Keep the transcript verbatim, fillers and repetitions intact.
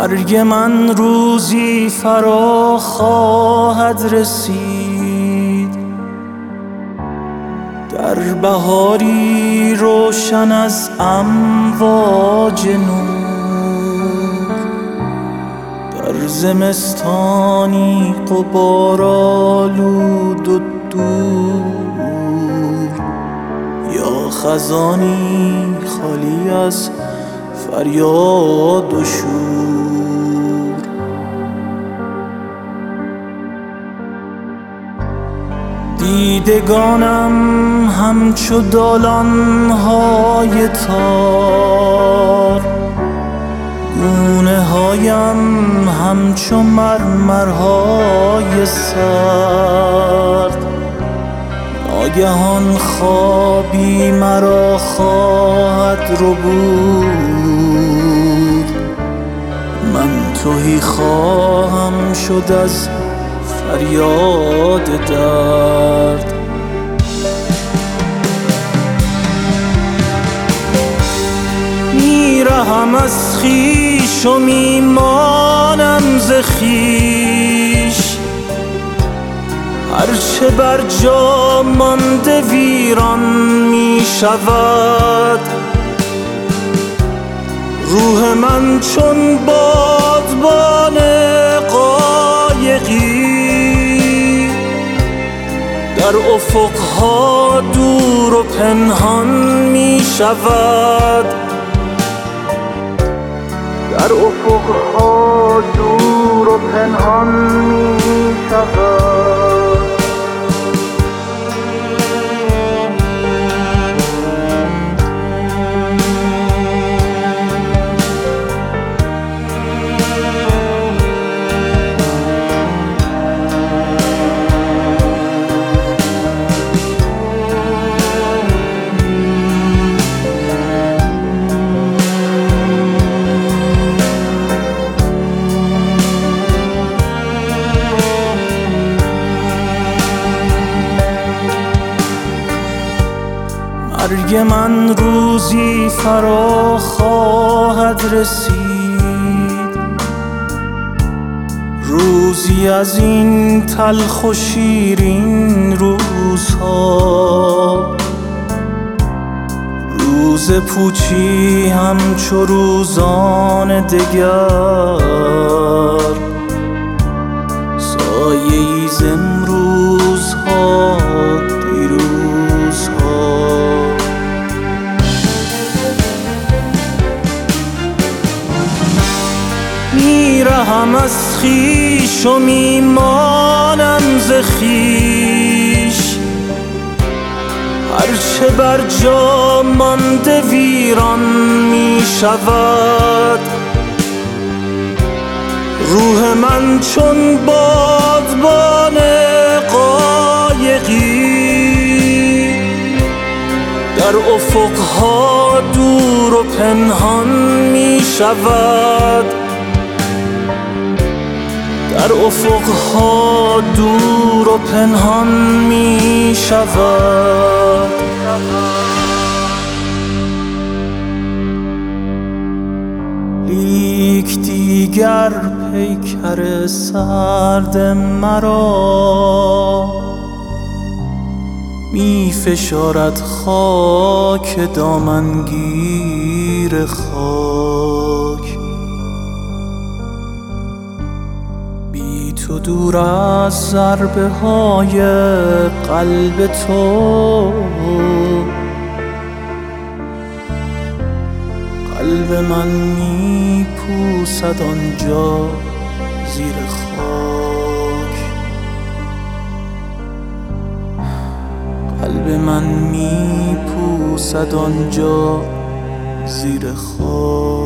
مرگ من روزی فرا خواهد رسید، در بهاری روشن از امواج نور، در زمستانی غبارآلود و دور، یا خزانی خالی از فریاد و شور. دیدگانم همچو دالان‌های تار، گونه هایم همچو مرمرهای سرد. ناگهان خوابی مرا خواهد ربود، من تهی خواهم شد از فریاد درد. میرهم از خویش و میمانم ز خویش، هرچه بر جا مانده ویران می شود. روح من چون بادبان قایقی، در افقها دور و پنهان می شود. در افقها دور و پنهان می شود. مرگ من روزی فرا خواهد رسید، روزی از این تلخ و شیرین روزها. روز پوچی همچو روزان دگر، سایه‌ای ز امروزها دیروزها. میرهم از خویش و میمانم ز خویش، هرچه بر جا مانده ویران می شود. روح من چون بادبان قایقی، در افقها دور و پنهان می شود. در افقها دور و پنهان می شود. لیک دیگر پیکر سرد مرا می فشارد خاک دامنگیر خاک. بی تو دور از ضربه های قلب تو، قلب من می پوسد آنجا زیر خاک. قلب من می پوسد آنجا زیر خاک.